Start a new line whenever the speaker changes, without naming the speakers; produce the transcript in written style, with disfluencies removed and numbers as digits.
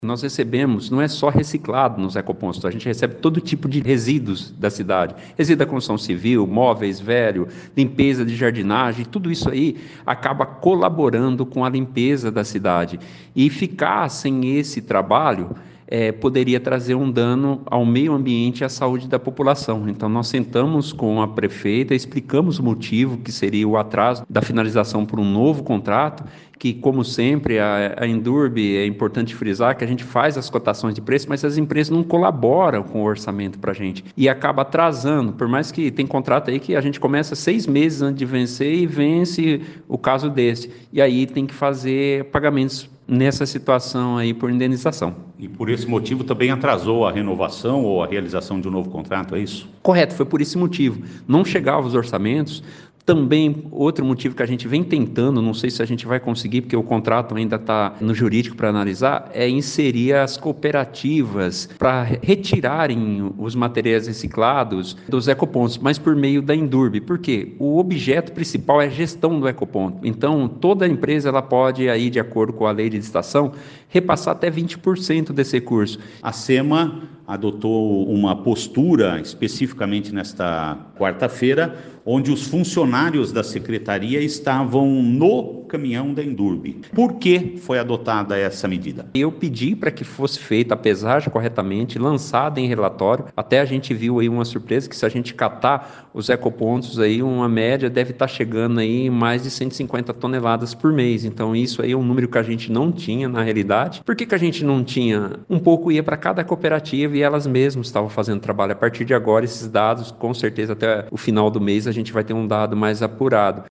Nós recebemos, não é só reciclado nos ecopontos, a gente recebe todo tipo de resíduos da cidade. Resíduo da construção civil, móveis velhos, limpeza de jardinagem, tudo isso aí acaba colaborando com a limpeza da cidade. E ficar sem esse trabalho poderia trazer um dano ao meio ambiente e à saúde da população. Então, nós sentamos com a prefeita, explicamos o motivo, que seria o atraso da finalização por um novo contrato, que, como sempre, a Endurbe, é importante frisar que a gente faz as cotações de preço, mas as empresas não colaboram com o orçamento para a gente e acaba atrasando, por mais que tem contrato aí que a gente começa 6 meses antes de vencer e vence o caso desse, e aí tem que fazer pagamentos nessa situação aí por indenização.
E por esse motivo também atrasou a renovação ou a realização de um novo contrato, é isso?
Correto, foi por esse motivo. Não chegavam os orçamentos. Também, outro motivo que a gente vem tentando, não sei se a gente vai conseguir, porque o contrato ainda está no jurídico para analisar, é inserir as cooperativas para retirarem os materiais reciclados dos ecopontos, mas por meio da Endurbe. Por quê? O objeto principal é a gestão do ecoponto. Então, toda empresa ela pode, aí, de acordo com a lei de licitação, repassar até 20% desse recurso.
A SEMA adotou uma postura, especificamente nesta quarta-feira, onde os funcionários da secretaria estavam no caminhão da Endurbe. Por que foi adotada essa medida?
Eu pedi para que fosse feita a pesagem corretamente, lançada em relatório. Até a gente viu aí uma surpresa, que se a gente catar os ecopontos aí, uma média deve estar chegando aí em mais de 150 toneladas por mês. Então isso aí é um número que a gente não tinha na realidade. Por que a gente não tinha? Um pouco ia para cada cooperativa e elas mesmas estavam fazendo trabalho. A partir de agora, esses dados, com certeza até o final do mês, a gente vai ter um dado mais apurado.